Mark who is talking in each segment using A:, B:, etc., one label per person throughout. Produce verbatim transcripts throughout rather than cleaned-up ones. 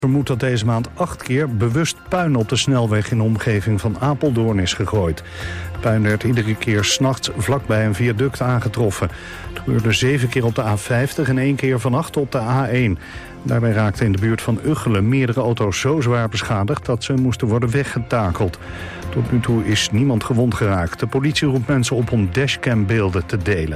A: vermoedt dat deze maand acht keer bewust puin op de snelweg in de omgeving van Apeldoorn is gegooid. Puin werd iedere keer 's nachts vlakbij een viaduct aangetroffen. Het gebeurde zeven keer op de A vijftig en één keer vannacht op de A één. Daarbij raakten in de buurt van Ugchelen meerdere auto's zo zwaar beschadigd dat ze moesten worden weggetakeld. Tot nu toe is niemand gewond geraakt. De politie roept mensen op om dashcambeelden te delen.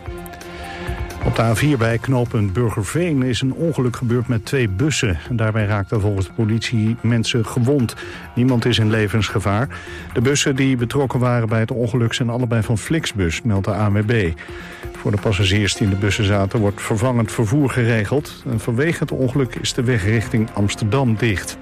A: Op de A vier bij knooppunt Burgerveen is een ongeluk gebeurd met twee bussen. Daarbij raakten volgens de politie mensen gewond. Niemand is in levensgevaar. De bussen die betrokken waren bij het ongeluk zijn allebei van Flixbus, meldt de A N W B. Voor de passagiers die in de bussen zaten wordt vervangend vervoer geregeld. En vanwege het ongeluk is de weg richting Amsterdam dicht.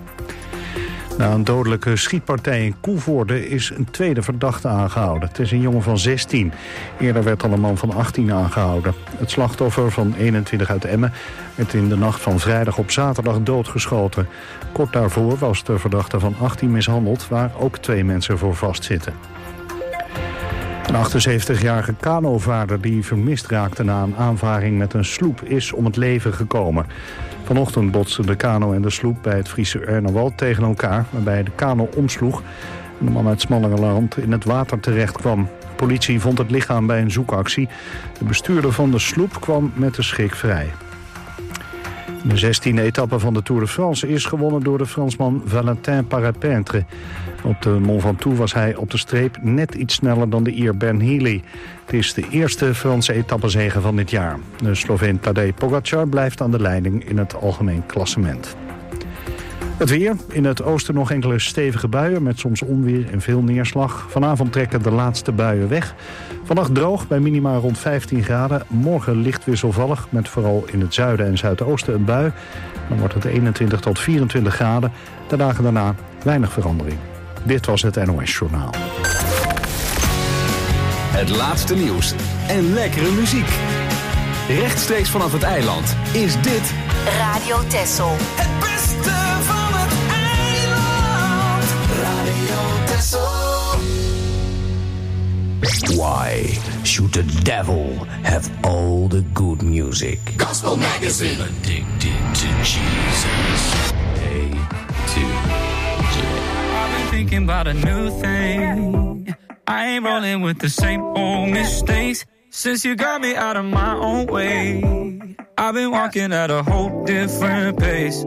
A: Na een dodelijke schietpartij in Koevoorde is een tweede verdachte aangehouden. Het is een jongen van zestien. Eerder werd al een man van achttien aangehouden. Het slachtoffer van eenentwintig uit Emmen werd in de nacht van vrijdag op zaterdag doodgeschoten. Kort daarvoor was de verdachte van achttien mishandeld, waar ook twee mensen voor vastzitten. Een achtenzeventigjarige kanovaarder die vermist raakte na een aanvaring met een sloep is om het leven gekomen. Vanochtend botsten de kano en de sloep bij het Friese Ernerwald tegen elkaar, waarbij de kano omsloeg en de man uit Smallingerland in het water terecht kwam. De politie vond het lichaam bij een zoekactie. De bestuurder van de sloep kwam met de schrik vrij. De zestiende etappe van de Tour de France is gewonnen door de Fransman Valentin Parapintre. Op de Mont Ventoux was hij op de streep net iets sneller dan de Ier Ben Healy. Het is de eerste Franse etappezege van dit jaar. De Sloveen Tadej Pogacar blijft aan de leiding in het algemeen klassement. Het weer. In het oosten nog enkele stevige buien met soms onweer en veel neerslag. Vanavond trekken de laatste buien weg. Vannacht droog bij minima rond vijftien graden. Morgen licht wisselvallig met vooral in het zuiden en zuidoosten een bui. Dan wordt het eenentwintig tot vierentwintig graden. De dagen daarna weinig verandering. Dit was het N O S-journaal.
B: Het laatste nieuws en lekkere muziek. Rechtstreeks vanaf het eiland is dit
C: Radio Texel.
D: Het beste van het eiland. Radio Texel.
E: Why should the devil have all the good music?
D: Gospel Magazine.
E: Addicted to Jesus. A to J.
F: I've been thinking about a new thing. I ain't rolling with the same old mistakes. Since you got me out of my own way, I've been walking at a whole different pace.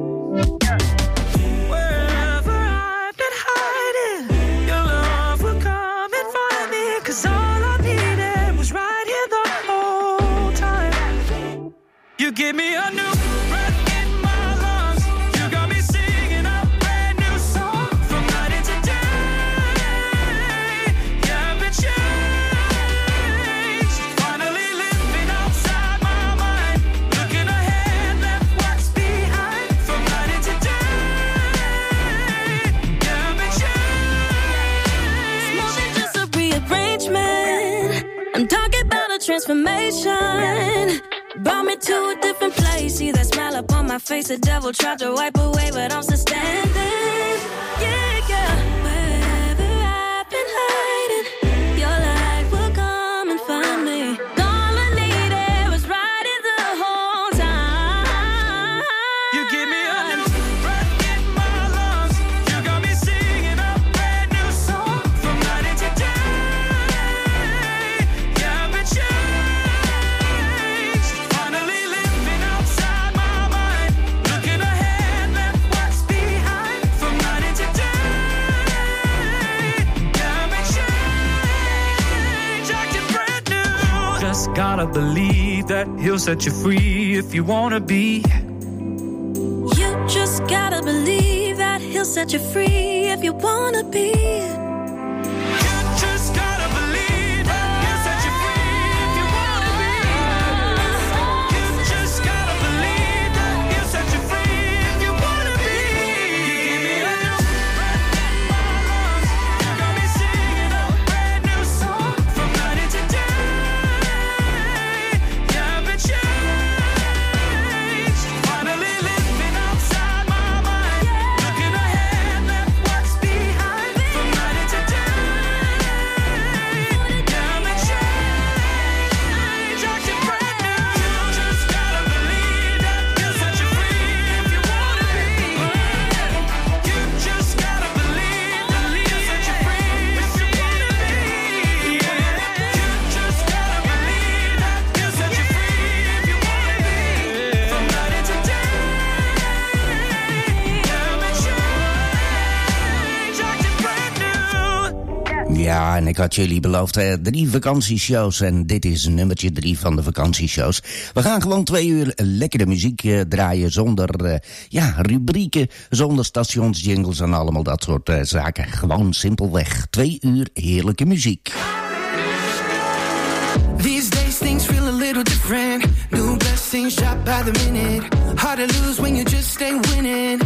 F: Wherever I've been hiding, your love will come and find me. 'Cause all I needed was right here the whole time. You give me a new breath in my lungs. You got me singing a brand new song. From night into day, yeah, I've been changed. Finally living outside my mind. Looking ahead, left what's behind. From night into day, yeah, I've been changed.
G: It's more than just a rearrangement. I'm talking about a transformation. Brought me to a different place. See that smile up on my face. The devil tried to wipe away, but I'm still standing. Yeah, yeah. Wherever I've been hiding, your light will come and find me. All I needed was right in the whole time.
F: You give me a new breath in my lungs. You got me singing a brand new song. From night into day, yeah, I've been changed. Finally living outside my mind. Looking ahead, left what's behind. From night into day, yeah, I've been changed. Acting brand new. Just gotta believe that he'll set you free if you wanna be.
G: You just gotta believe that he'll set you free if you wanna be.
F: You just gotta believe that he'll set you free if you wanna be. You just gotta believe that he'll set you free if you wanna be. You give me a new breath in my lungs. You got me singing a brand new song. From night into day, yeah, I've been changed. Finally living outside my mind. Looking ahead, left what's behind. From night into
E: Ja, en ik had jullie beloofd eh, drie vakantieshows. En dit is nummertje drie van de vakantieshows. We gaan gewoon twee uur lekkere muziek eh, draaien. Zonder eh, ja, rubrieken, zonder stationsjingles en allemaal dat soort eh, zaken. Gewoon simpelweg twee uur heerlijke muziek.
C: These days things feel a little different. New blessings shot by the minute. Hard to lose when you just ain't winning.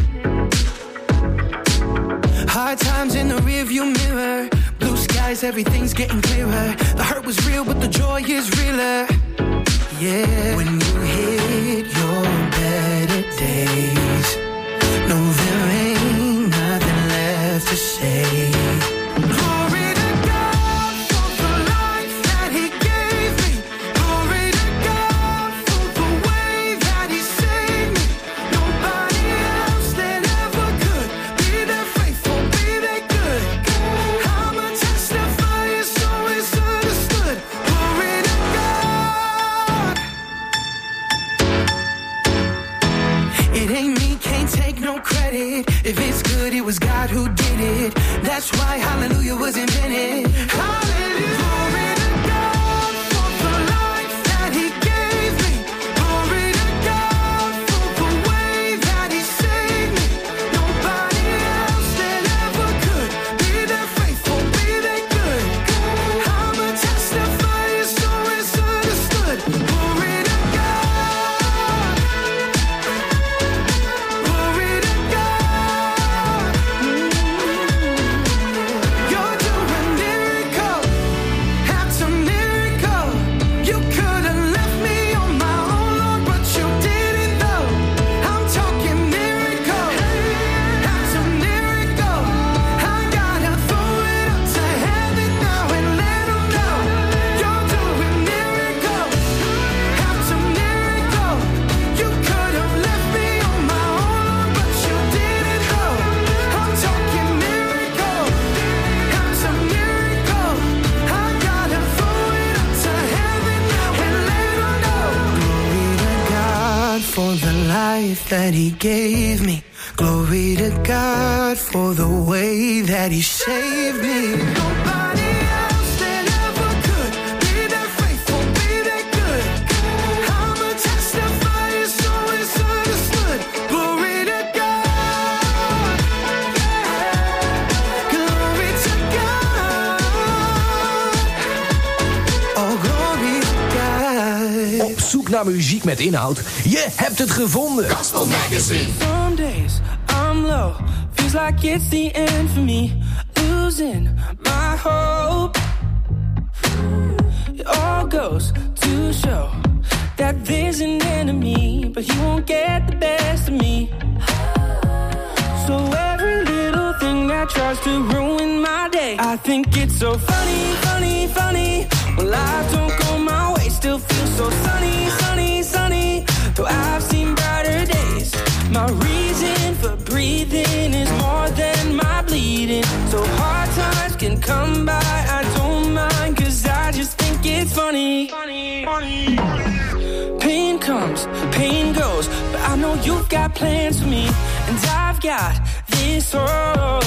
C: Hard times in the rearview mirror. Blue skies, everything's getting clearer. The hurt was real, but the joy is realer. Yeah, when you hit your better days, no, there ain't nothing left to say. If it's good, it was God who did it. That's why hallelujah was invented. Hallelujah. Glory to God for the life that he gave me. Glory to God for the way that he saved me. Nobody else that ever could be that faithful, be that good. I'm a testifier, so it's understood. Glory to God. Glory to God. That he gave me. Glory to God for the way that he saved me. Nobody else that ever could be that faithful, be that good. I'm a testifier, so it's understood. Glory to God. Glory to God. Oh, glory to God.
B: Op zoek naar muziek met inhoud? Je hebt het gevonden.
D: Gospel Magazine.
F: Some days I'm low, feels like it's the end for me. Losing my hope. It all goes to show that there's an enemy, but he won't get the best of me. So every little thing that tries to ruin my day, I think it's so funny, funny, funny. When life don't go my way, still feels so sunny, sunny, sunny. Though I've seen brighter days, my reason for breathing is more than my bleeding. So hard times can come by, I don't mind, cause I just think it's funny. Funny, funny. Pain comes, pain goes, but I know you've got plans for me, and I've got this hope.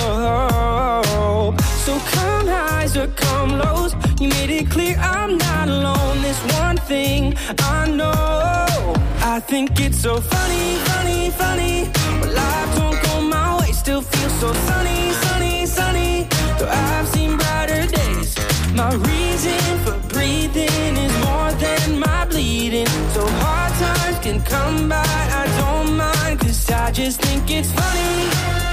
F: So come highs or come lows, you made it clear I'm not alone. This one thing I know, I think it's so funny, funny, funny. When life don't go my way, still feel so sunny, sunny, sunny. Though I've seen brighter days, my reason for breathing is more than my bleeding. So hard times can come by, I don't mind, cause I just think it's funny.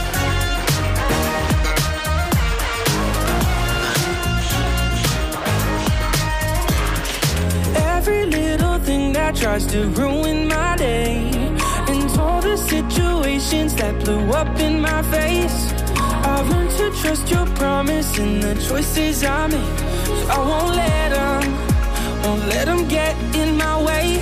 F: Every little thing that tries to ruin my day, and all the situations that blew up in my face, I've learned to trust your promise in the choices I make. So I won't let them, won't let them get in my way.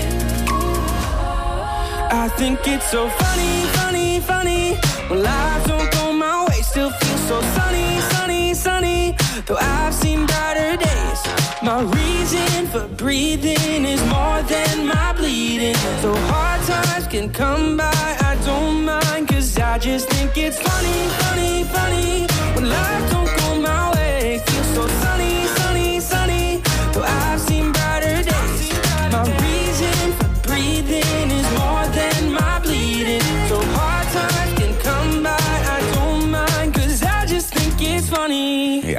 F: I think it's so funny, funny, funny. When life don't go my way, still feel so sunny, sunny, sunny. Though I've seen brighter days, my reason for breathing is more than my bleeding. So hard times can come by, I don't mind, cause I just think it's funny, funny, funny. When life don't go my way, feel so sunny.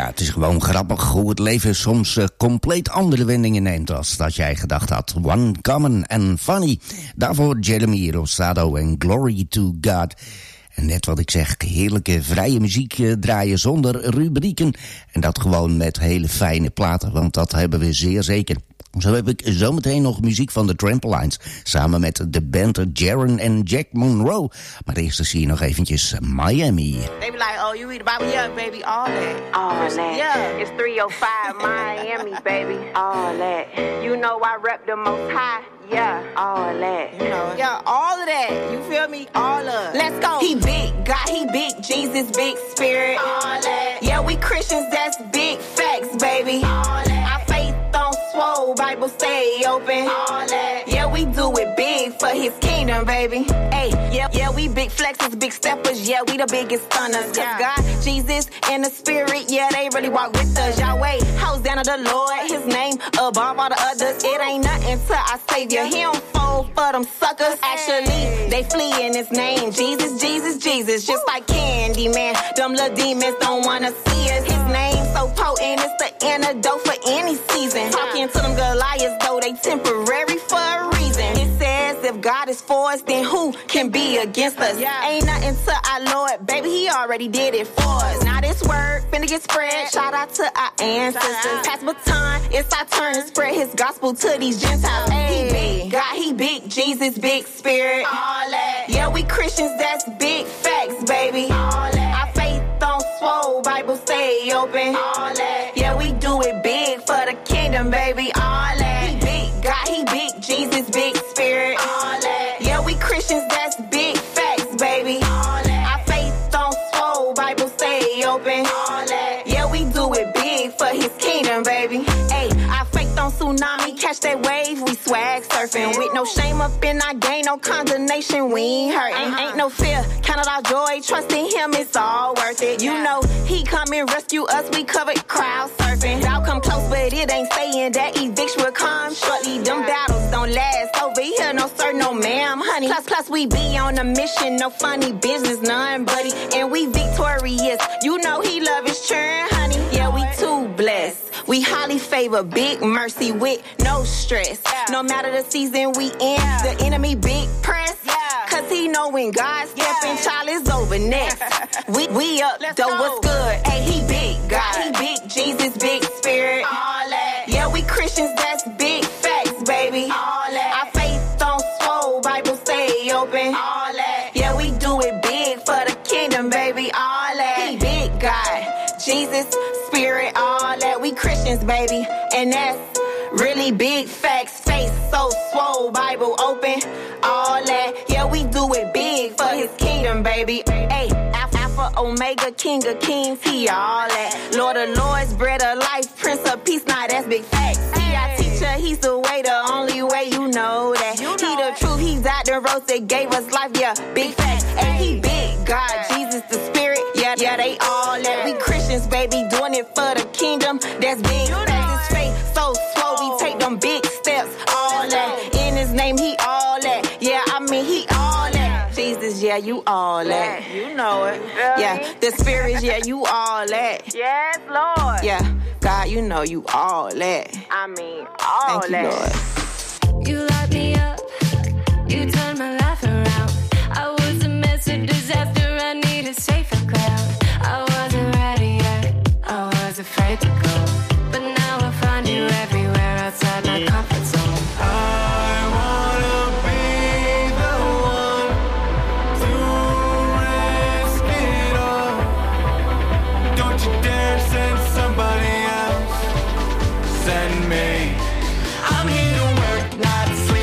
E: het is gewoon grappig hoe het leven soms uh, compleet andere wendingen neemt als dat jij gedacht had. One Common and Funny. Daarvoor Jeremy Rosado en Glory to God. En net wat ik zeg, heerlijke vrije muziek uh, draaien zonder rubrieken. En dat gewoon met hele fijne platen, want dat hebben we zeer zeker. Zo heb ik zometeen nog muziek van de Trampolines, samen met de band Jaron en Jack Monroe. Maar eerst zie je nog eventjes Miami.
H: They be like, oh, you eat about me, yeah, baby, all that. All that. Yeah. It's three oh five Miami, baby. All that. You know I rep the most high. Yeah, all that. You know it. Yeah, all of that. You feel me? All of it. Let's go. He big, God, he big. Jesus, big spirit. All that. Yeah, we Christians, that's big facts, baby. All that. Our faith don't swole, Bible stay open. All that. Yeah, we do it big for his kingdom, baby. Hey, yeah, yeah, we big flexers, big steppers. Yeah, we the biggest stunners. Cause yeah. God, Jesus, and the spirit, yeah, they really walk with us. Yahweh, Hosanna the Lord, his name above all the others. It ain't nothing to our Savior. He don't fold for them suckers. Actually, they flee in his name. Jesus, Jesus, Jesus. Just like Candyman. Them little demons don't wanna see us. His name so potent, it's the antidote for any season. Talking to them Goliaths, though they temporary for a reason. It says if God is for us, then who can be against us? Ain't nothing to our Lord, baby, he already did it for us. Now this word finna get spread. Shout out to our ancestors. Pass baton, it's our turn to spread his gospel to these Gentiles. Hey. God, he big, Jesus, big spirit. All that. Yeah, we Christians, that's big facts, baby. All that. Our faith don't swole, Bible stay open. All that. Yeah, we do it big for the kingdom, baby. All that. He big, God, he big, Jesus, big spirit. All that. Yeah, we Christians, that's big facts, baby. All that. Our faith don't swole, Bible stay open. All that. Yeah, we do it big for his kingdom, baby. Hey, our faith don't tsunami, catch that wave, we swag surfing. With no shame up in our game, no condemnation, we ain't hurting. Uh-huh. Ain't no fear, count it our joy, trusting him, it's all worth it. You know, he come and rescue us, we covered crowd surfing. Y'all come close, but it ain't saying that eviction will come shortly. Them battles don't last over here, no sir, no ma'am, honey. Plus, plus, we be on a mission, no funny business, none, buddy. And we victorious, you know he love his churn, honey. Yeah, we too blessed. We highly favor big mercy with no stress. Yeah. No matter the season we in, yeah. The enemy big press. Yeah. Cause he know when God step yeah. in, child is over next. we we up, Let's though go. What's good? Hey, he big, God, he big, Jesus, big spirit. All that. Yeah, we Christians, that's big facts, baby. All that. Our faith don't swole, Bible stay open. All that. Yeah, we do it big for the kingdom, baby. All that. He big, God, Jesus, spirit, all that. We Christians, baby, and that's really big facts. Face so swole, Bible open, all that. Yeah, we do it big for his kingdom, baby. Hey, Alpha, Omega, King of Kings, he all that. Lord of Lords, bread of life, Prince of Peace, now that's big facts. He our teacher, he's the way, the only way, you know that. You know he the it. Truth, he died the rose that gave us life, yeah, big facts. And he big, God, Jesus, the spirit, yeah, yeah, they all that. We Christians, baby, doing it for the kingdom, that's big facts. His faith so slow, we take them big steps, all that. In his name, he all that. Yeah, I mean, he all that. Jesus, yeah, you all that. You know it. Yeah, the spirits, yeah, you all that. Yes, Lord. Yeah, God, you know you all that. I mean, all Thank that.
G: You, Lord. You light me up. You turn my life around. I was a mess, a disaster. I need a safer ground. I wasn't ready yet. I was afraid to go. But now I find you everywhere outside my comfort zone.
D: I wanna be the one to risk it all. Don't you dare send somebody else. Send me. I'm here to work, not sleep.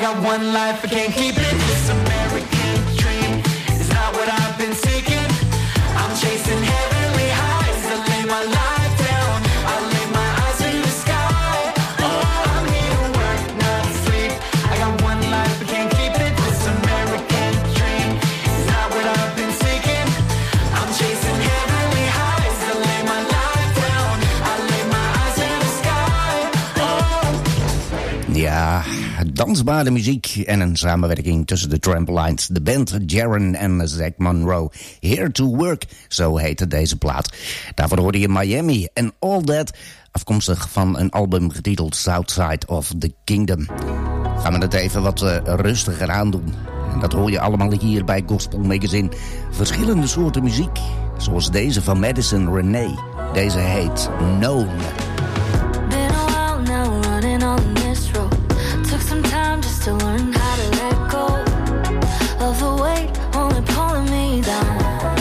C: got one life, I can't keep it. This American dream is not what I've been seeking. I'm chasing heavenly highs. I lay my life down, I lay my eyes in the sky. Oh, I'm here to work, not sleep. I got one life, I can't keep it. This American dream is not what I've been seeking. I'm chasing heavenly highs. I lay my life down, I lay my eyes in the sky. Oh.
E: Ja, dansbare muziek en een samenwerking tussen de Trampolines, de band Jaron en Zack Monroe. Here to Work, zo heette deze plaat. Daarvoor hoorde je Miami en All That, afkomstig van een album getiteld Southside of the Kingdom. Gaan we het even wat uh, rustiger aandoen. En dat hoor je allemaal hier bij Gospel Magazine. Verschillende soorten muziek, zoals deze van Madison Renee. Deze heet Known.
G: Been a while now running on this road. Took some time just to learn how to let go of the weight only pulling me down.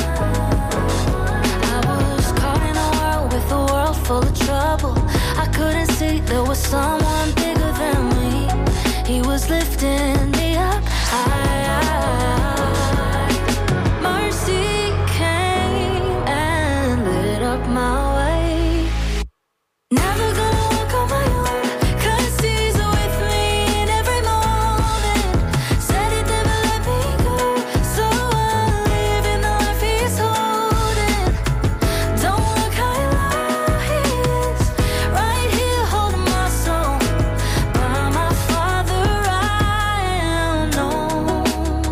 G: I was caught in a world with a world full of trouble. I couldn't see there was someone bigger than me. He was lifting me up high. Mercy came and lit up my way. Never gonna walk on my own, 'cause he's with me in every moment. Said he'd never let me go, so I'm living the life he's holding. Don't look how low he is, right here holding my soul. By my Father I am known.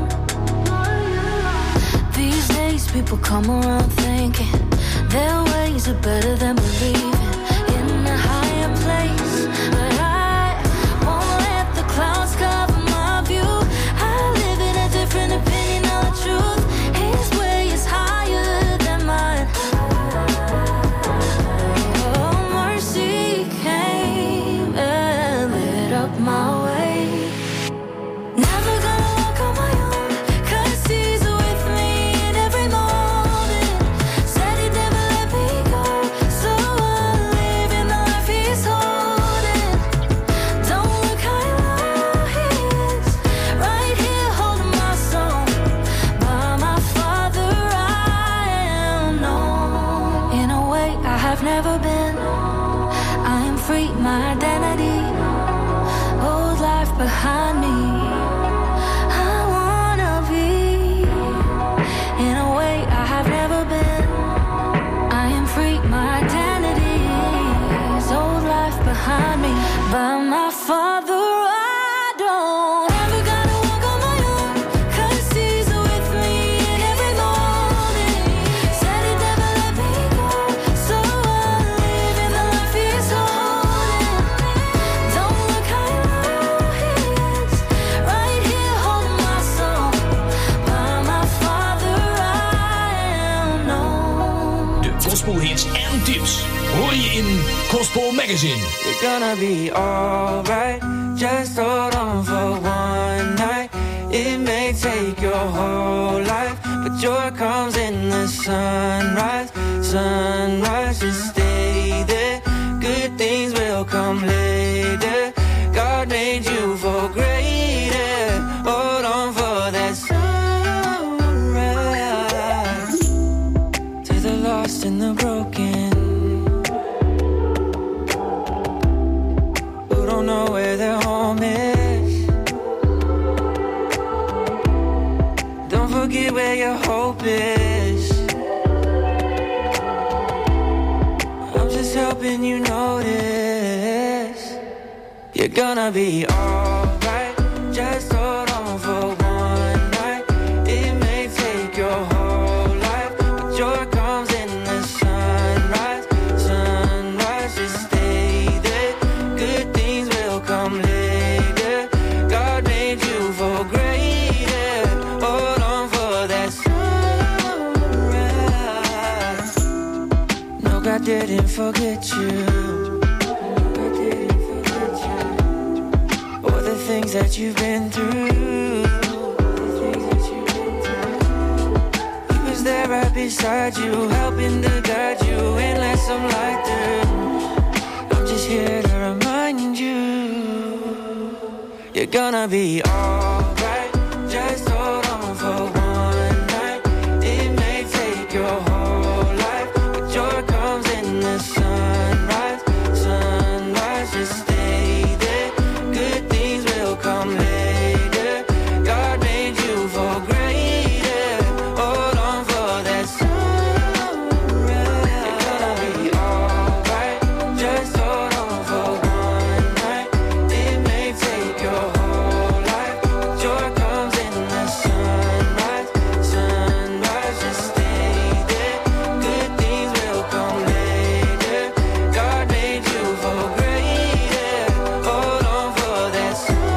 G: These days people come around thinking their ways are better than believing in a higher place, but I won't let the clouds cover my view. I live in a different opinion of the truth. His way is higher than mine. Oh, mercy came and lit up my way. Never gonna walk on my own, 'cause he's with me in every moment. Said he'd never let me go, so I'm living the life he's holding. Don't look how low he is, right here holding my soul. By my Father I am known. In a way I have never been, I am free, my identity. Old life behind me, I wanna be. In a way I have never been, I am free, my identity is old life behind me. By my Father I don't ever gotta walk on my own, 'cause he's with me in every moment. Said he'd never let me go, so I'm living the life he's holding. Don't look how low he is, right here holding my soul. By my Father I am known.
I: De gospelhits en tips hoor je in Gospel Magazine.
C: You're gonna be alright. Just hold on for one night. It may take your whole life, but joy comes in the sunrise. Sunrise, just stay there. Good things will come later. God made you for greater. Hold on for that sunrise. To the lost and the broken, who don't know where their home is. Don't forget where your hope is. I'm just helping you notice. You're gonna be alright. Just hold on for one night. It may take your whole life, but joy comes in the sunrise. Sunrise, just stay there. Good things will come later. God made you for greater. Hold on for that sunrise. No, God didn't forget you. God didn't forget you. Or the things that you've been through. The things that you've been through. He was there right beside you, helping to guide you and let some light through. I'm just here to remind you. You're you're gonna be alright. Just hold on for one night. It may take your whole life, but joy comes in the sunrise. Sunrise, just stay there. Good things will come later. God made you for greater. Hold on for that sunrise. You're gonna be alright. Just hold on for one night. It may take your whole life, but joy comes in the sunrise. Sunrise, just stay there. Good things will come later. God made you for greater. Hold on for that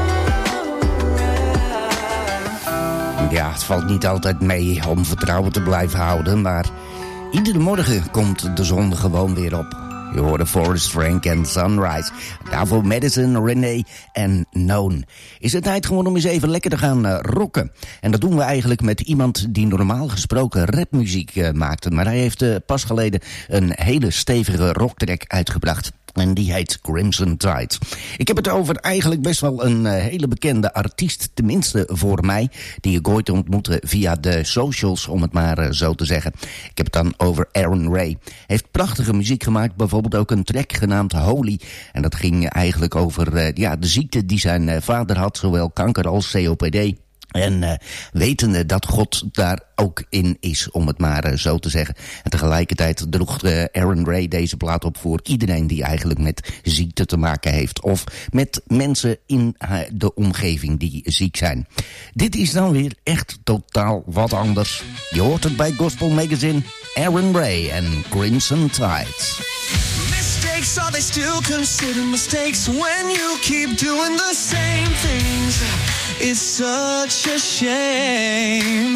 C: sunrise.
E: Ja, het valt niet altijd mee om vertrouwen te blijven houden, maar iedere morgen komt de zon gewoon weer op. Je hoorde Forrest Frank en Sunrise. Daarvoor Madison, Renee en Known. Is het tijd gewoon om eens even lekker te gaan uh, rocken. En dat doen we eigenlijk met iemand die normaal gesproken rapmuziek uh, maakte. Maar hij heeft uh, pas geleden een hele stevige rocktrack uitgebracht. En die heet Crimson Tide. Ik heb het over eigenlijk best wel een uh, hele bekende artiest. Tenminste voor mij. Die ik ooit ontmoette via de socials, om het maar uh, zo te zeggen. Ik heb het dan over Aaron Ray. Hij heeft prachtige muziek gemaakt. Bijvoorbeeld ook een track genaamd Holy. En dat ging eigenlijk over uh, ja, de ziekte die zijn uh, vader had. Zowel kanker als C O P D. En uh, wetende dat God daar ook in is, om het maar uh, zo te zeggen. En tegelijkertijd droeg uh, Aaron Ray deze plaat op voor iedereen die eigenlijk met ziekte te maken heeft. Of met mensen in uh, de omgeving die ziek zijn. Dit is dan weer echt totaal wat anders. Je hoort het bij Gospel Magazine. Aaron Ray en Crimson Tide.
F: Mistakes, are they still considered mistakes when you keep doing the same things? It's such a shame.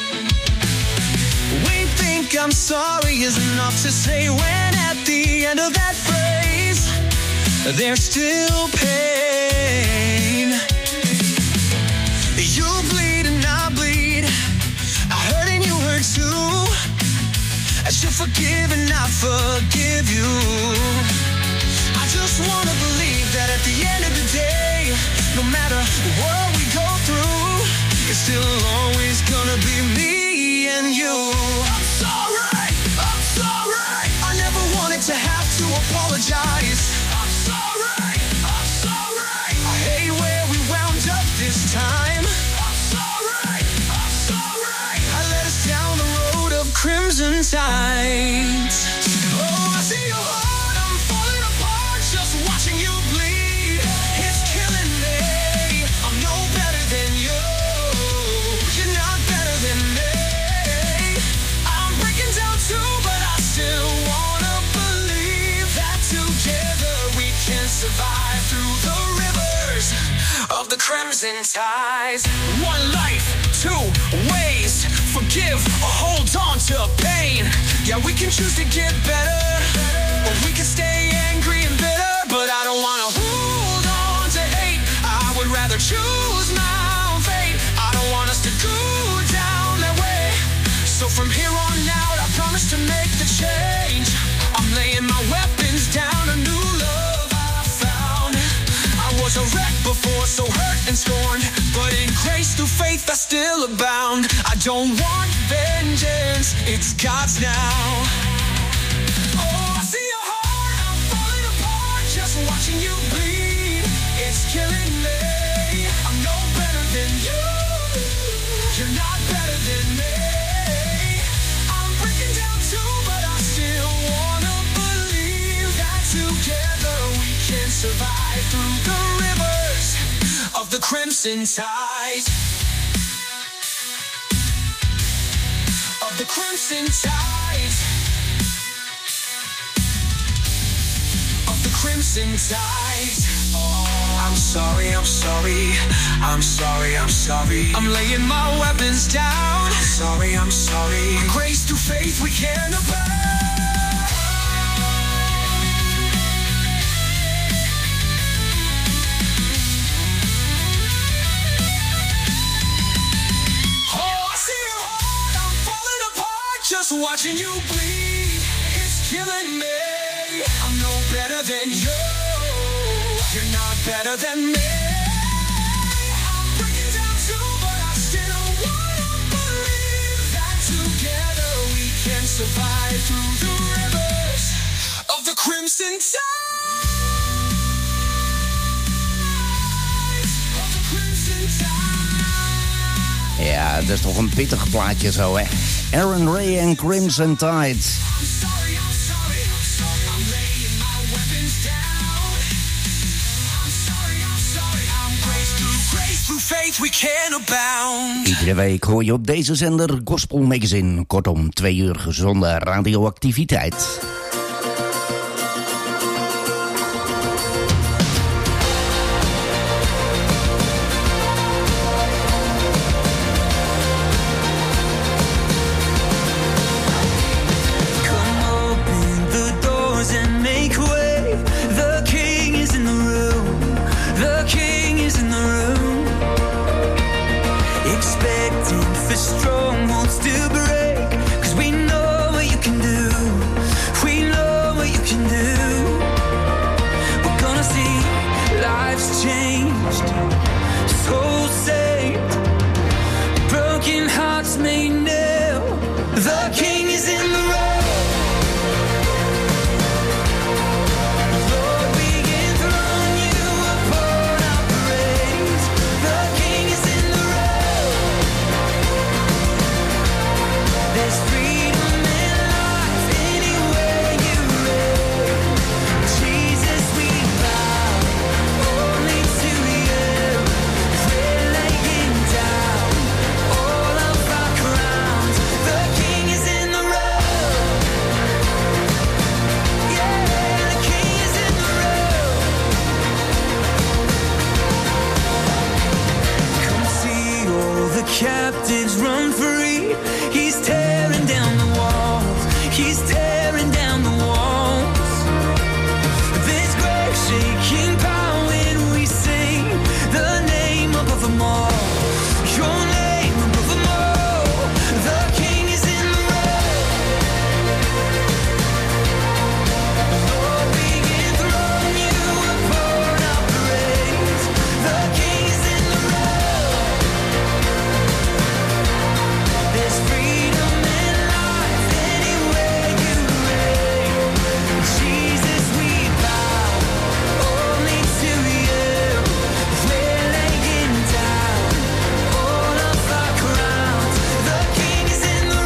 F: We think I'm sorry is enough to say when at the end of that phrase there's still pain. You bleed and I bleed, I hurt and you hurt too. I should forgive and I forgive you. I just wanna believe that at the end of the day, no matter what we go through, it's still always gonna be me and you. I'm sorry, I'm sorry. I never wanted to have to apologize. I'm sorry, I'm sorry. I hate where we wound up this time. I'm sorry, I'm sorry. I let us down the road of crimson tides. Oh, I see your heart, I'm falling apart, just watching you bleed. It's killing me. I'm no better than you. You're not better than me. I'm breaking down too, but I still wanna believe that together we can survive through the rivers of the crimson tides. One life, two ways. Forgive or hold on to pain. Yeah, we can choose to get better, or we can stay angry and bitter. But I don't wanna hold on to hate. I would rather choose my own fate. I don't want us to go down that way. So from here on out, I promise to make the change. I'm laying my weapons down, a new love I found. I was a wreck before, so hurt and scorned, but in grace through faith I still abound. I don't want vengeance, it's God's now. Oh, I see your heart, I'm falling apart, just watching you bleed. It's killing me. I'm no better than you. You're not better than me. I'm breaking down too, but I still wanna believe that together we can survive through the rivers of the crimson tide. Of the crimson tide. Of the crimson tide. Oh, I'm sorry, I'm sorry. I'm sorry, I'm sorry. I'm laying my weapons down. I'm sorry, I'm sorry. Grace through faith we can abound. Just watching you bleed, it's killing me. I'm no better than you. You're not better than me. survive through the rivers of the crimson tide. Of the crimson tide.
E: Ja, dat is toch een pittig plaatje zo, hè? Aaron Ray en Crimson Tide.
F: I'm sorry, I'm sorry, I'm sorry. I'm laying my weapons down. I'm sorry, I'm sorry. I'm grace through grace, through faith we can abound.
E: Iedere week hoor je op deze zender Gospel Magazine. Kortom, twee uur gezonde radioactiviteit.
F: Strongholds to break, 'cause we know what you can do. We know what you can do. We're gonna see lives changed, souls saved, broken hearts made new. The King is in the room. Captives run free. He's tearing down the walls. He's tearing down the walls. This great shaking power when we sing the name above them all. Your name above them all. The King is in the room. Lord, we enthrone you upon our praise. The King is in the room. There's freedom and life anywhere you reign. Jesus, we bow only to you. We're laying down all of our crowns. The King is in the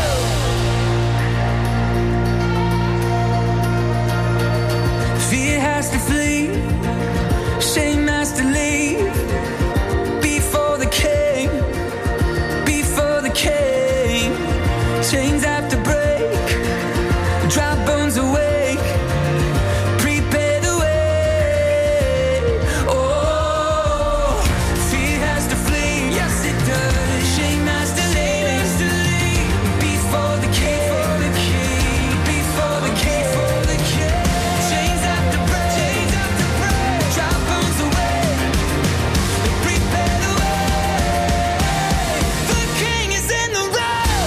F: room. Fear has to flee, shame has to leave. Before the King, before the King, chains have to break, dry bones awake, prepare the way. Oh, fear has to flee, yes it does. Shame has to leave, before the King, before the King, before the King. Chains have to break, chains have to break, dry bones awake, prepare the way. The King is in the room.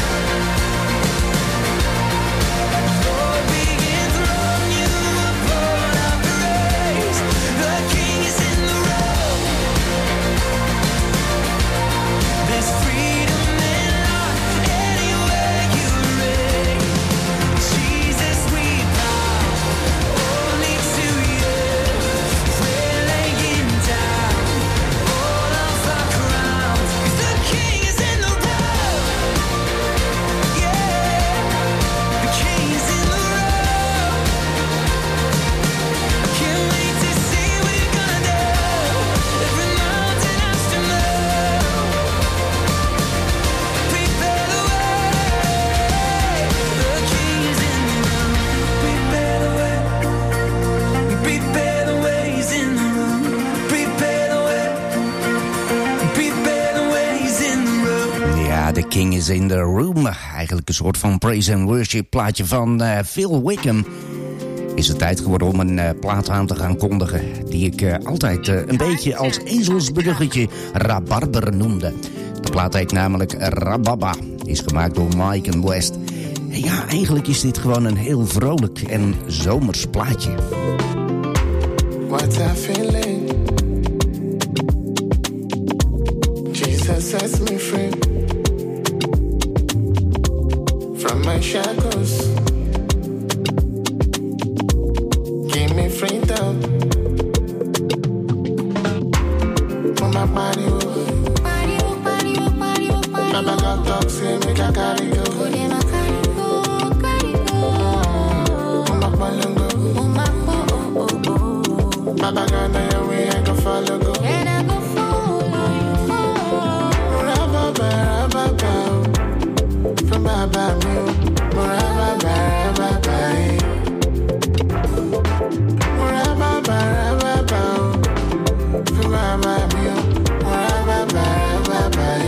F: Lord, we enthrone you upon our praise. The King is in the room. There's freedom and life anywhere you reign. Jesus, we bow only to you. We're laying down all of our crowns. The King is in the room. Yeah, the King is in the room. Can't wait to see what you're gonna do. Every mountain has to move. Prepare the way. The King is in the room. Prepare the way. Prepare the ways in the room. Prepare the way. Prepare the ways in the room.
E: Ja, The King is in the room. Eigenlijk een soort van praise and worship plaatje van uh, Phil Wickham. Is het tijd geworden om een uh, plaat aan te gaan kondigen... die ik uh, altijd uh, een beetje als ezelsbruggetje rabarber noemde. De plaat heet namelijk Rababa. Is gemaakt door Mike and West. En ja, eigenlijk is dit gewoon een heel vrolijk en zomers plaatje.
J: What's that feeling? Jesus sets me free. from my shackles. Give me freedom. When my body will my back up talk, say make I carry go. My balongo, my bag on the way I can follow go. And I go follow you. Rabba rabba bow, from Baba me, rabba rabba bow, rabba rabba bow, from Baba me, rabba rabba bow.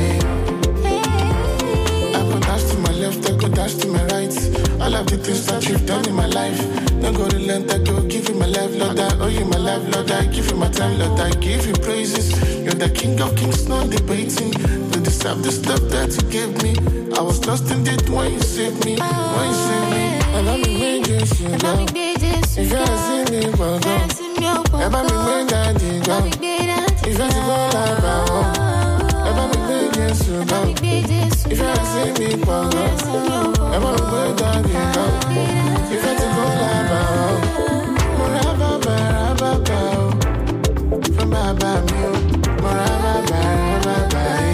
J: I go dash to my right. All of the things that you've done in my life. Don't go to length, I go give you my life, Lord. I owe you my life, Lord. I give you my time, Lord. I give you praises. You're the king of kings, no debating. You deserve the stuff that you gave me. I was lost in it when you saved me. When you saved me, I love me when you should go. If you ever see me, well, go. I love me when I did go. If you ever go like I want. I love me when you should go. If you ever see me, well, go. I love me when I did go. If you ever go like I want. Moraba, baraba, bow. From Baba, me. Moraba, baraba, bow.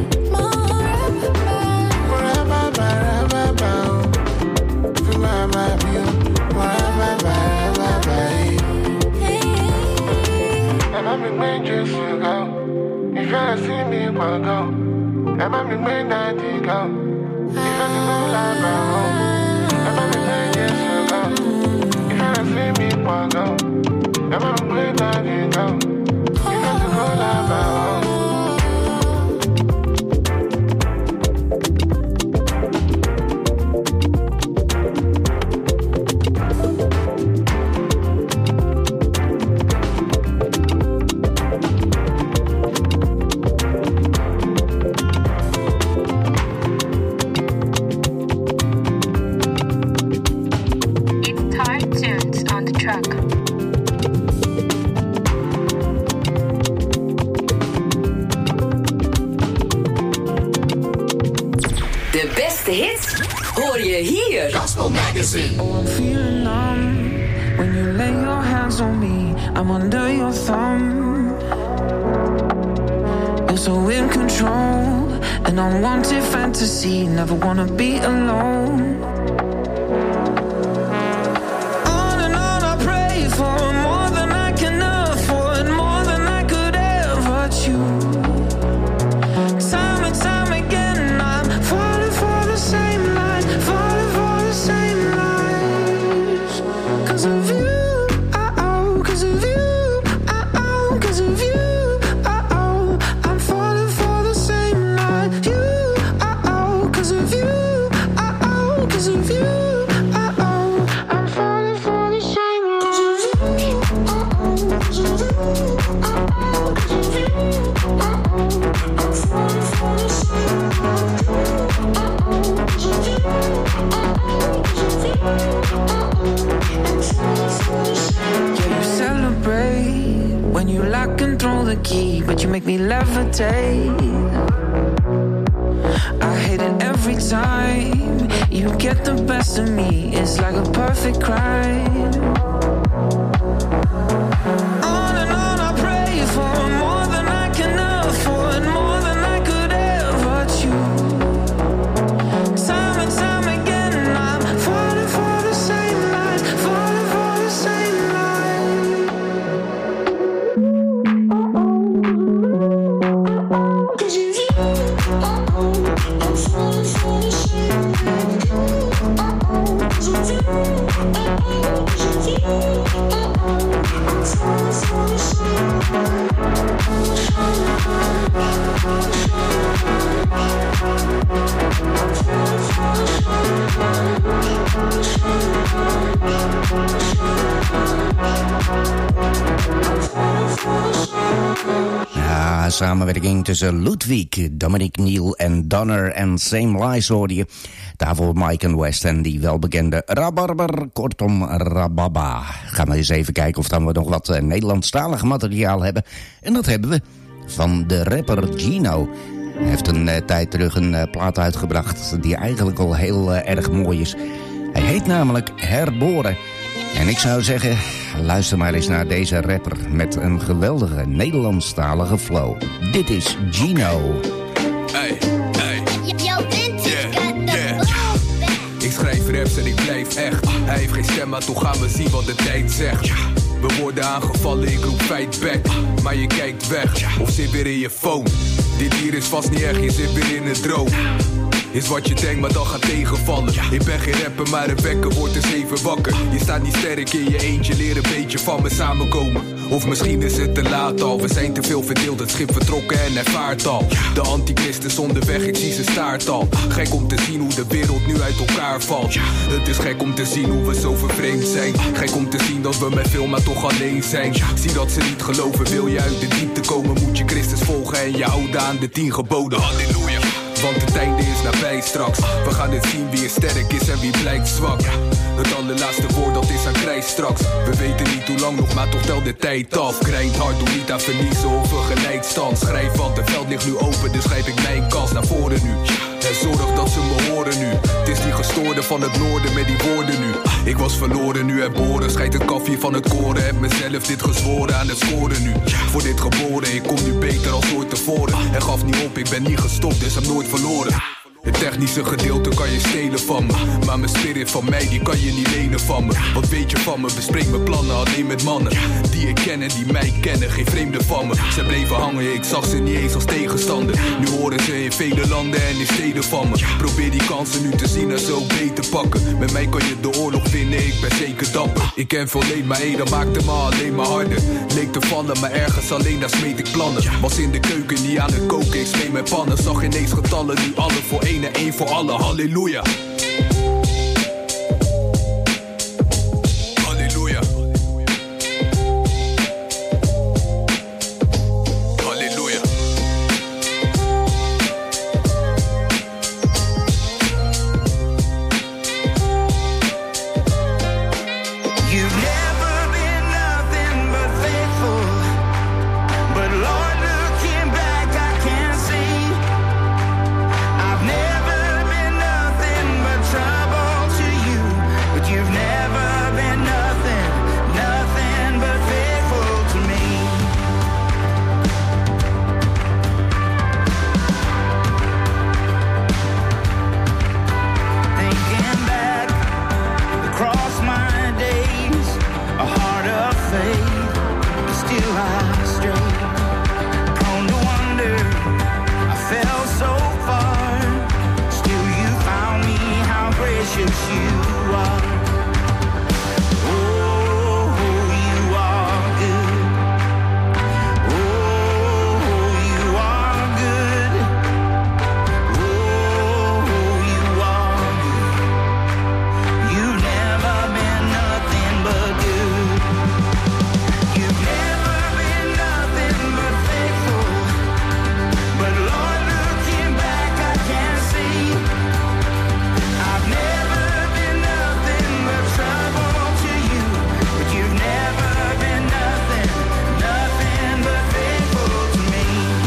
J: Moraba, baraba, bow. From Baba, me. Moraba, baraba, bow. I love me when you should go. If you ever see me, well, go. I love me when I did go. If you ever go like I want. I love me when you should go. If you ever see me, well, go. I love me when I did go. If you ever go like I want.
K: De beste hits hoor je hier. Gospel Magazine.
L: Oh, I'm feeling numb when you lay your hands on me. I'm under your thumb. You're so in control. An unwanted fantasy. Never wanna be alone. On and on I pray for more than I can afford, more than I could ever choose. Time and time again I'm falling for the same lies, falling for the same lies. Cause of you, uh-oh, cause of you, uh-oh, cause of you, uh-oh. I'm falling for the same lies. You, uh-oh, cause of you, uh-oh, cause of you, uh-oh. I'm falling for the same lies. Cause of you, uh-oh, cause of you, uh-oh, cause of you, uh-oh. I'm falling for the same lies. Yeah, you celebrate when you lock and throw the key, but you make me levitate. I hate it every time you get the best of me. It's like a perfect crime. On and on I pray for more than I can afford, more than I could ever choose. Time and time again I'm falling for the same lies, falling for the same lies. Cause you, uh-oh, I'm falling for the same lies. Uh-oh, cause of you, uh-oh, cause of you, uh-oh. I'm falling for the same lies.
E: Ja, samenwerking tussen Ludwig, Dominic Neal en Donner en Same Lies hoorde je. Daarvoor Mike en West en die welbekende Rabarber, kortom Rababa. Gaan we eens even kijken of dan we nog wat uh, Nederlandstalig materiaal hebben. En dat hebben we van de rapper Gino. Hij heeft een uh, tijd terug een uh, plaat uitgebracht die eigenlijk al heel uh, erg mooi is. Hij heet namelijk Herboren. En ik zou zeggen, luister maar eens naar deze rapper met een geweldige Nederlandstalige flow. Dit is Gino.
M: Hey, hey. Yeah, yeah. Ik schrijf raps en ik blijf echt. Hij heeft geen stem, maar toch gaan we zien wat de tijd zegt. We worden aangevallen, ik roep fight back. Maar je kijkt weg, of zit weer in je phone. Dit hier is vast niet echt, je zit weer in een droom. Is wat je denkt, maar dan gaat tegenvallen. Ik ben geen rapper, maar een wekker wordt eens even wakker. Je staat niet sterk in je eentje, leer een beetje van me samenkomen. Of misschien is het te laat al, we zijn te veel verdeeld. Het schip vertrokken en hij vaart al. De antichrist is onderweg, ik zie zijn staart al. Gek om te zien hoe de wereld nu uit elkaar valt. Het is gek om te zien hoe we zo vervreemd zijn. Gek om te zien dat we met veel maar toch alleen zijn. Zie dat ze niet geloven, wil je uit de diepte komen, moet je Christus volgen en je houden aan de tien geboden. Halleluja. Want het einde is nabij straks. We gaan het zien wie er sterk is en wie blijkt zwak. Het allerlaatste woord dat is aan krijs straks. We weten niet hoe lang nog, maar toch tel de tijd af. Grind hard, doe niet aan verliezen of een gelijkstand. Schrijf, want het veld ligt nu open, dus schrijf ik mijn kans naar voren nu. En zorg dat ze me horen nu. Het is die gestoorde van het noorden met die woorden nu. Ik was verloren, nu herboren. Schijt het koffie van het koren. Heb mezelf dit gezworen aan het scoren nu. Voor dit geboren, ik kom nu beter als ooit tevoren. En gaf niet op, ik ben niet gestopt, dus heb nooit verloren. Het technische gedeelte kan je stelen van me. Maar mijn spirit van mij, die kan je niet lenen van me. Wat weet je van me? Bespreek mijn plannen alleen met mannen die ik ken en die mij kennen, geen vreemden van me. Ze bleven hangen, ik zag ze niet eens als tegenstander. Nu horen ze in vele landen en in steden van me. Probeer die kansen nu te zien en zo beter pakken. Met mij kan je de oorlog winnen, ik ben zeker dapper. Ik ken veel leed, maar één, dat maakte me alleen maar harder. Leek te vallen, maar ergens alleen, daar smeet ik plannen. Was in de keuken, niet aan het koken, ik smeet mijn pannen. Zag ineens getallen, nu alle voor één en één voor alle, halleluja. Halleluja. Halleluja.
L: You've never been nothing but faithful, but Lord, looking back, I can see I've never been nothing but trouble to you, but you've never been nothing, nothing but faithful to me. Thinking back across my days, a heart of faith, but still I strayed. Prone to wonder, I fell so far. Still you found me, how gracious you are. Oh, you are good. Oh, you are good. Oh, you are good. You've never been nothing but good. You've never been nothing but faithful, but Lord, looking back, I can see I've never been nothing but trouble to you, but you've never been nothing, nothing but faithful to me.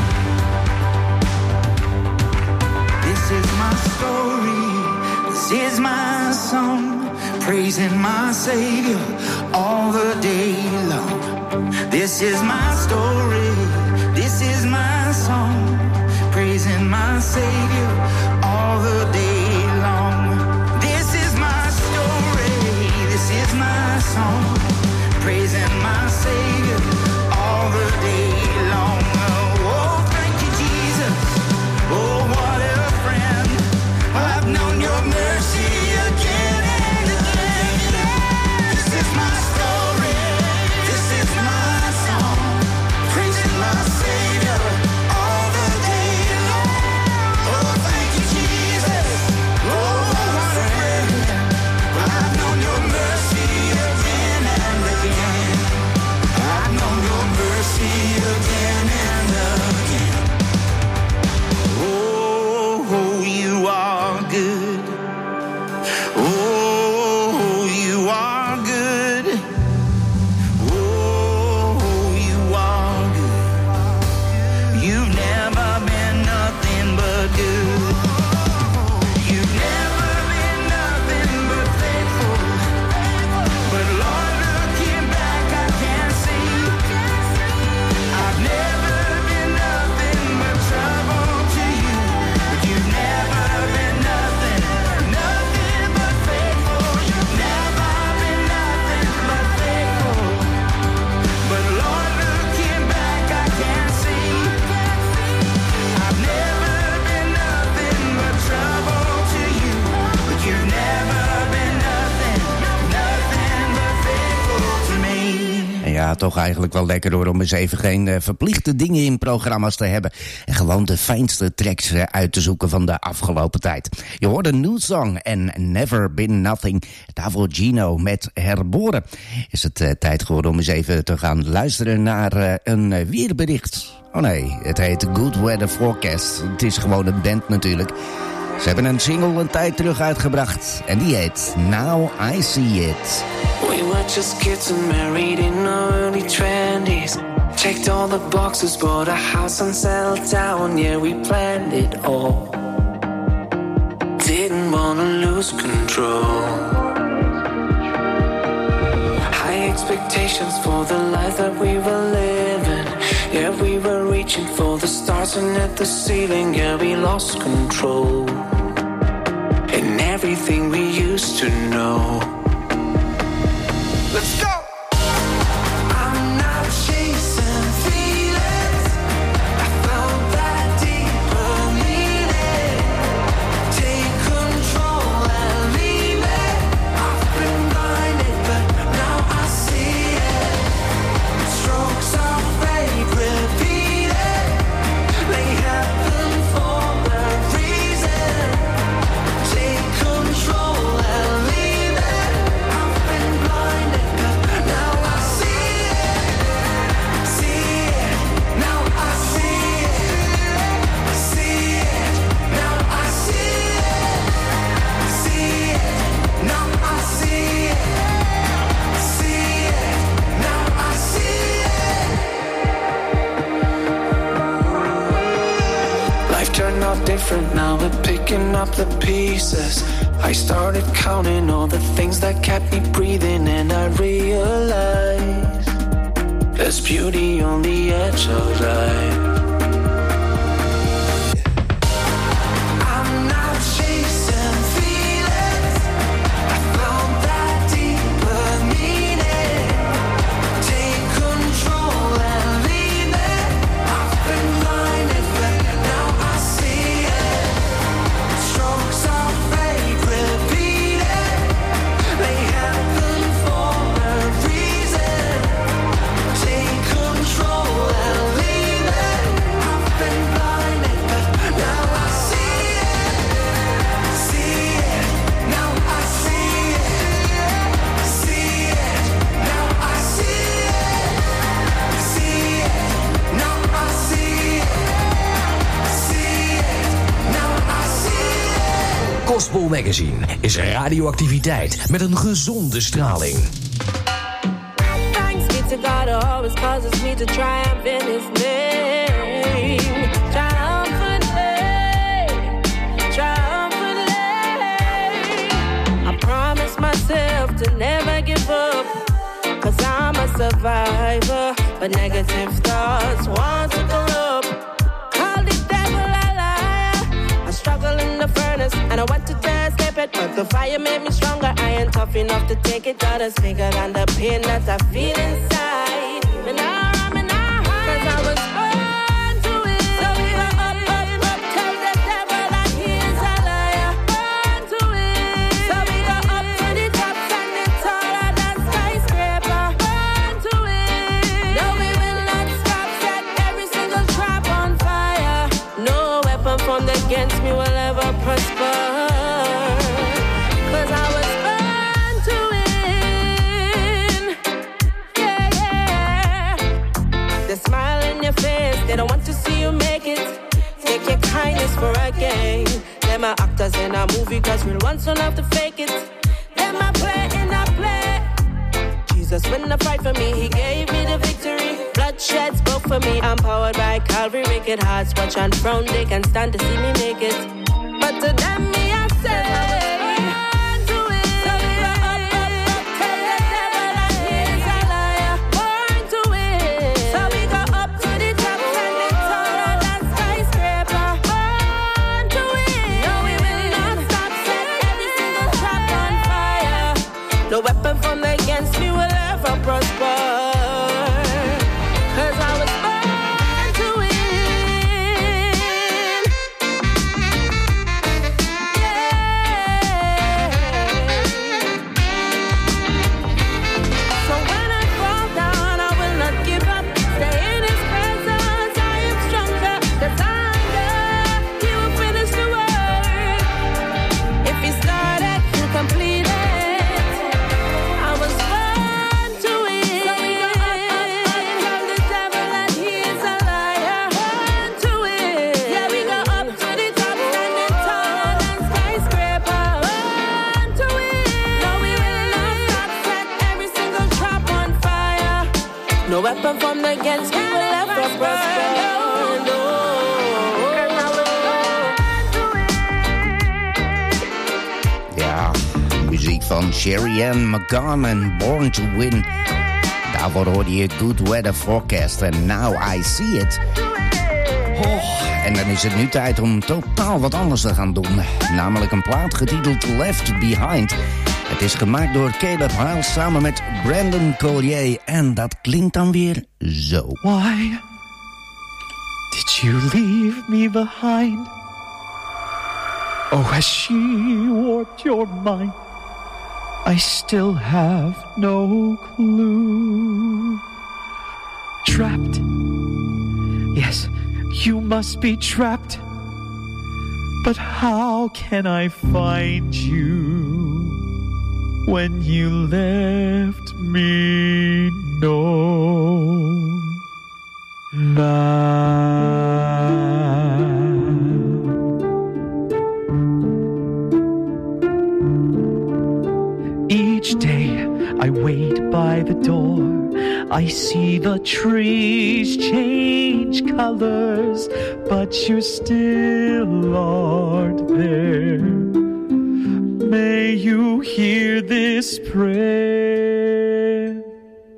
L: This is my story, this is my song, praising my Savior all the day long. This is my story, this is my song, praising my Savior all the day long. This is my story, this is my song, praising my Savior all the day long. Oh, thank you, Jesus. Oh, what a friend. I've known your mercy again and again. This is my story, this is my song, praising my Savior all the day long. Oh, thank you, Jesus.
E: Ja, toch eigenlijk wel lekker hoor, om eens even geen uh, verplichte dingen in programma's te hebben. En gewoon de fijnste tracks uh, uit te zoeken van de afgelopen tijd. Je hoort een New Song en Never Been Nothing. Daarvoor Gino met Herboren. Is het uh, tijd geworden om eens even te gaan luisteren naar uh, een uh, weerbericht. Oh nee, het heet Good Weather Forecast. Het is gewoon een band natuurlijk. Ze hebben een single een tijd terug uitgebracht. En die heet Now I See It.
N: We were just kids and married in our early twenties. Checked all the boxes, bought a house and settled down. Yeah, we planned it all. Didn't wanna lose control. High expectations for the life that we were living. Yeah, we were reaching for the stars and at the ceiling. Yeah, we lost control. And everything we used to know. Let's go! I'm not chasing feelings. I found that deeper meaning. Take control and leave it. I've been blinded, but now I see it. Strokes of fate repeated. They happen for a reason. Take control and leave it. I've been blinded. Turned out different, now we're picking up the pieces. I started counting all the things that kept me breathing, and I realized there's beauty on the edge of life. I'm not chasing feelings. I found that deeper meaning. Take control and leave it. I've been blinded, but now I see it. Strokes of fate repeated. They happen for a reason. Take control and leave it. I've been blinded, but now I see it. See it. Now I see it. See it. Now I see it. See it. Now I see it. See it. Now I see it.
I: Gospel Magazine is radioactiviteit met een gezonde straling.
G: Thanks be to God who always causes me to triumph in His name. Triumphantly, triumphantly. I promise myself to never give up, 'cause I'm a survivor. But negative thoughts want to corrupt. Call the devil a liar. I struggle in the furnace and I want to just escape it, but the fire made me stronger. I ain't tough enough to take it. God is bigger than the pain that I feel inside. And now I'm in a high, 'cause I was born to it. So we go up, up, up, tell the devil that he is a liar. Born to it. So we go up to the top and it's taller than skyscraper. Born to it. No, we will not stop, set every single trap on fire. No weapon formed against me will ever prosper. 'Cause I was born to win. Yeah, yeah. The smile in your face, they don't want to see you make it. Take your kindness for a gain. Them are actors in a movie, 'cause real ones don't have to fake it. Them are play in a play. Jesus win the fight for me, He gave me the victory. Bloodshed spoke for me, I'm powered by Calvary. Wicked hearts watch and frown, they can stand to see me make it. But to them me I say, born to it. So we go up, up, up, tell the devil that he is a liar. Born to it. So we go up to the top and it's taller than skyscraper. Born to it. No, we will not stop, set every single trap on fire. No weapon formed against me will ever prosper. 'Cause I was born to win. Yeah. So when I fall down, I will
O: No weapon formed against me will ever prosper. No.
E: Ja, muziek van Sherry Ann McGann en Born to Win. Daarvoor hoorde je Good Weather Forecast en Now I See It. Oh, en dan is het nu tijd om totaal wat anders te gaan doen. Namelijk een plaat getiteld Left Behind. Het is gemaakt door Caleb Hyles samen met Brandon Collier. En dat klinkt dan weer zo.
P: Why did you leave me behind? Oh, has she warped your mind? I still have no clue. Trapped. Yes, you must be trapped. But how can I find you when you left me? No. Each day I wait by the door. I see the trees change colors, but you still aren't there. May you hear this prayer.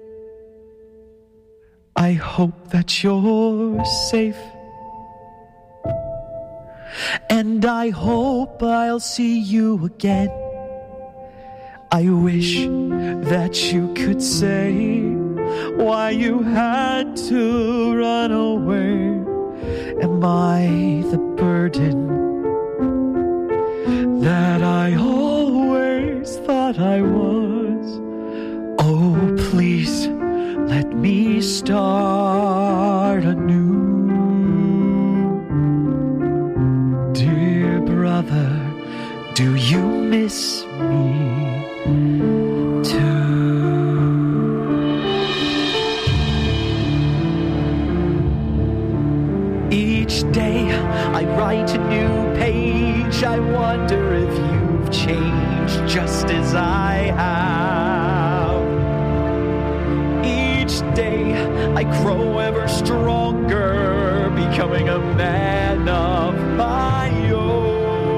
P: I hope that you're safe, and I hope I'll see you again. I wish that you could say why you had to run away. Am I the burden that I always thought I was? Oh, please let me start anew. Dear brother, do you miss me too? Each day I write a new page. I wonder if you've changed just as I have. Each day I grow ever stronger, becoming a man of my own.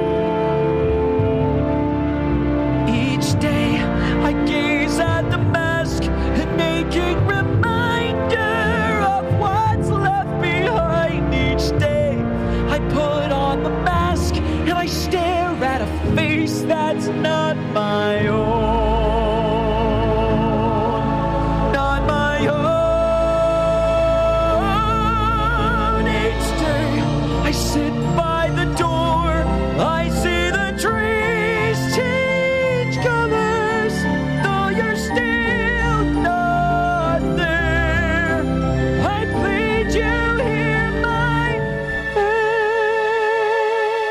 P: Each day I gaze at the mask, an aching reminder of what's left behind. Each day I put on the mask and I stare at a face that's not my own. Not my own. Each day I sit by the door, I see the trees change colors, though you're still not there. I plead you hear my prayer.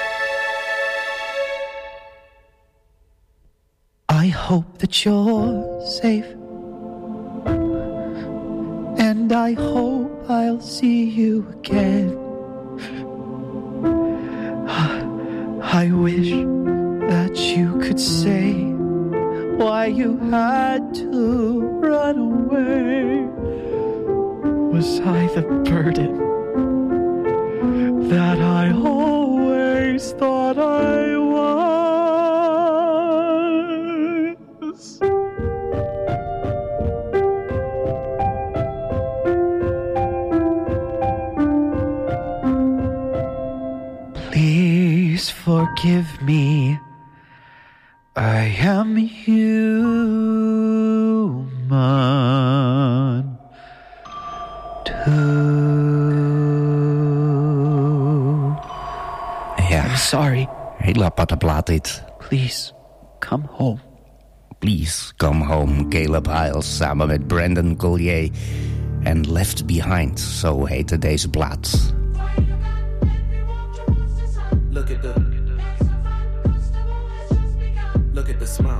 P: I hope that you're safe, and I hope I'll see you again. I wish that you could say why you had to run away. Was I the burden that I always thought I was? Please forgive me, I am human too.
E: Ja,
P: I'm sorry.
E: Hele aparte plaat dit.
P: Please, come home.
E: Please Come Home, Caleb Hyles samen met Brandon Collier. En Left Behind, zo heette deze plaat.
Q: Look at the Look at the smile.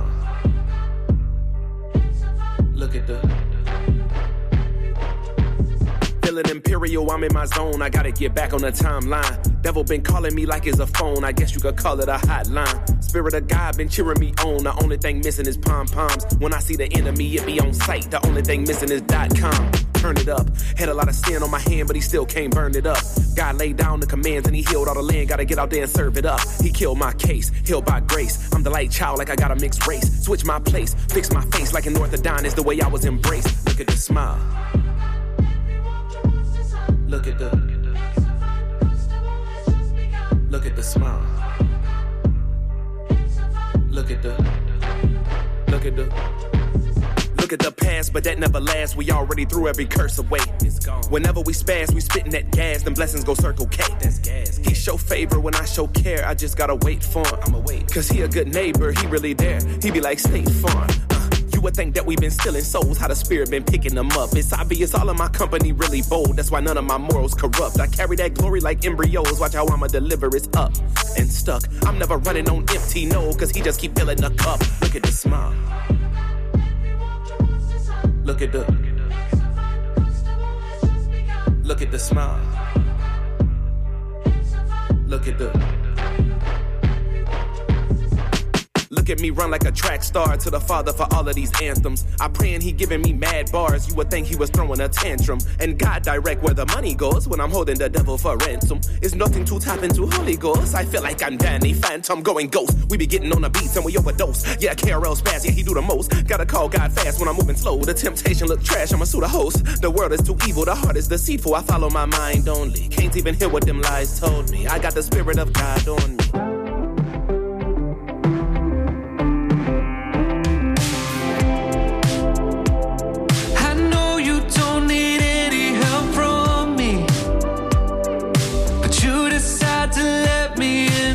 Q: Look at the
R: feeling imperial, I'm in my zone. I gotta get back on the timeline. Devil been calling me like it's a phone. I guess you could call it a hotline. Spirit of God been cheering me on. The only thing missing is pom-poms. When I see the enemy, it be on sight. The only thing missing is dot com. Turn it up. Had a lot of sin on my hand, but he still can't burn it up. God laid down the commands and he healed all the land. Gotta get out there and serve it up. He killed my case, healed by grace. I'm the light child like I got a mixed race. Switch my place, fix my face like an orthodontist. The way I was embraced. Look at the smile. Look at the Look at the smile. Look at the Look at the Look at the past, but that never lasts. We already threw every curse away. It's gone. Whenever we spaz, we spitting that gas, then blessings go circle K. That's gas. He show favor when I show care. I just gotta wait for him. I'ma wait. Cause he a good neighbor, he really there. He be like State Farm. Uh, you would think that we been stealing souls, how the spirit been picking them up. It's obvious all of my company really bold. That's why none of my morals corrupt. I carry that glory like embryos. Watch how I'ma deliver it's up and stuck. I'm never running on empty, no, cause he just keep filling the cup. Look at the smile. Look at the Look at the smile. Look at the Look at me run like a track star to the Father for all of these anthems. I pray and he giving me mad bars. You would think he was throwing a tantrum. And God direct where the money goes when I'm holding the devil for ransom. It's nothing to tap into Holy Ghost. I feel like I'm Danny Phantom going ghost. We be getting on the beats and we overdose. Yeah, K R L spaz, yeah, he do the most. Gotta call God fast when I'm moving slow. The temptation look trash, I'ma sue the host. The world is too evil, the heart is deceitful. I follow my mind only. Can't even hear what them lies told me. I got the Spirit of God on me.
N: To let me in,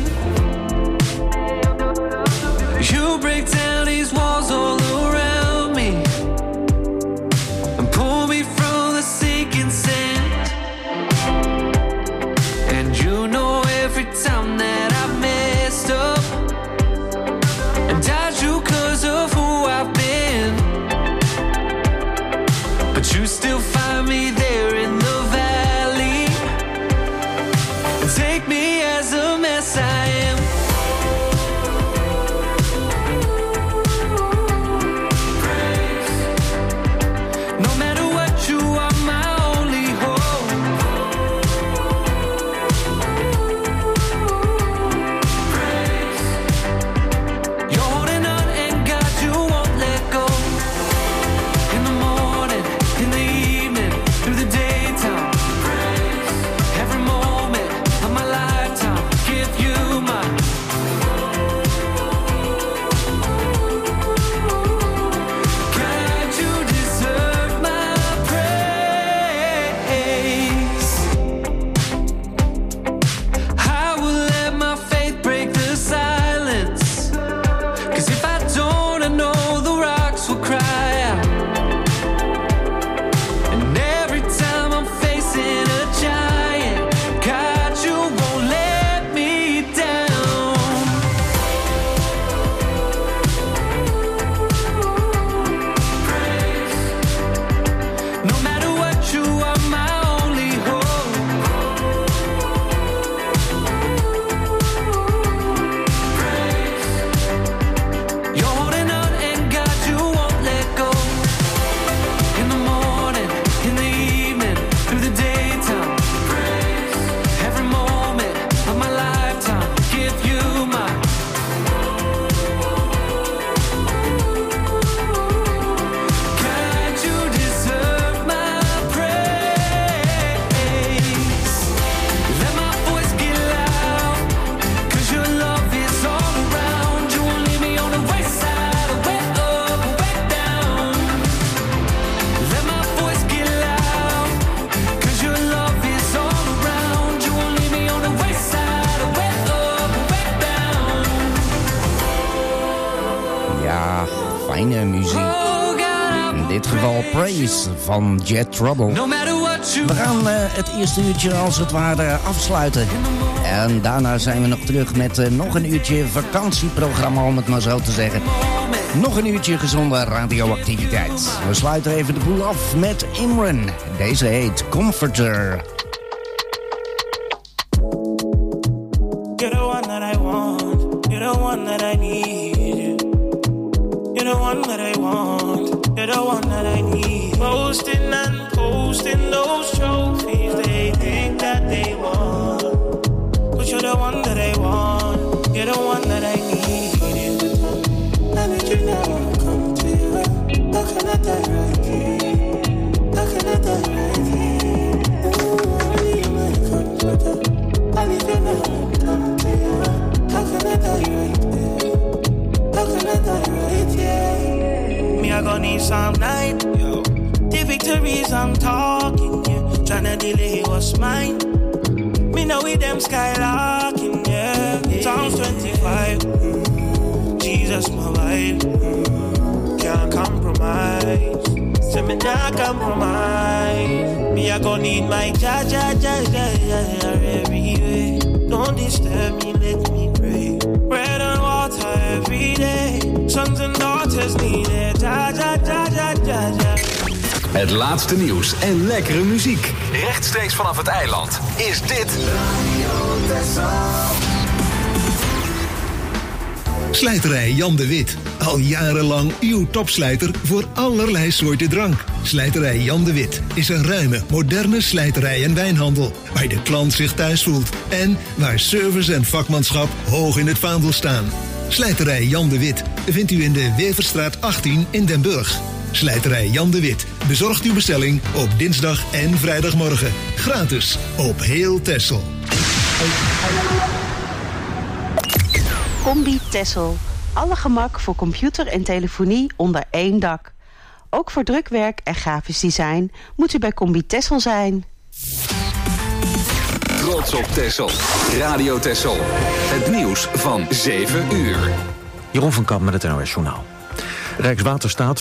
N: you break down these walls all around me and pull me from the sinking sand. And you know every time that I've messed up and doubt you cause of who I've been, but you still find me there in the valley and take me as a mess I am. Praise. No matter what, you are my only hope. Praise. You're holding on and God, you won't let go. In the morning, in the evening, through the daytime. Praise. Every moment of my lifetime, give you my God, you deserve my praise. I will let my faith break the silence, cause if I don't, I know the rocks will cry out. And every time I'm facing a giant, God, you won't let me down. Praise. No matter what, you are my only hope. Praise. You're holding on and God, you won't let go. In the morning, in the evening, through the daytime. Praise. Every moment of my lifetime, give you my God, you deserve my praise. Let my voice get loud, cause your love is all around. You won't leave me on the right side, or way up, or way down. Let my voice get loud, cause your love is all around. You won't leave me on the right side, or way up, or way down.
E: Ja, fijne muziek. In dit geval Praise van Jet Trouble.
N: No matter what you
E: We gaan eh, het eerste uurtje als het ware afsluiten. En daarna zijn we nog terug met eh, nog een uurtje vakantieprogramma, om het maar zo te zeggen. Nog een uurtje gezonde radioactiviteit. We sluiten even de boel af met Imran. Deze heet Comforter.
L: You're the one that I want. You're the one that I need. You're the one that I want. You're the one that I need. Posting and posting those trophies. They think that they won. But you're the one that I want. You're the one that I need. I need you now. Come to you. How can I die right here? How can I die right here? Ooh, I need my comforter. I need you now. Come to you. How can I die right here? How can I die right here? Me, I gon' need some night. Yo. The victories I'm talking, yeah. Tryna delay what's mine. Me know with them skylarking, yeah. Psalms twenty-five. Jesus, my wife. Can't compromise. Say me not compromise. Me, I gon' need my ja, ja, ja, ja, ja, ja, every way. Don't disturb me, let me pray. Bread and water every day. Sons and daughters need it. Ja, ja, ja, ja, ja, ja.
B: Het laatste nieuws en lekkere muziek. Rechtstreeks vanaf het eiland is dit...
S: Slijterij Jan de Wit. Al jarenlang uw topslijter voor allerlei soorten drank. Slijterij Jan de Wit is een ruime, moderne slijterij en wijnhandel... waar de klant zich thuis voelt en waar service en vakmanschap hoog in het vaandel staan. Slijterij Jan de Wit vindt u in de Weverstraat achttien in Den Burg. Slijterij Jan de Wit bezorgt uw bestelling op dinsdag en vrijdagmorgen. Gratis op heel Texel.
T: Combi Texel. Alle gemak voor computer en telefonie onder één dak. Ook voor drukwerk en grafisch design moet u bij Combi Texel zijn.
B: Trots op Texel. Radio Texel. Het nieuws van zeven uur.
U: Jeroen van Kamp met het N O S Journaal. Rijkswaterstaat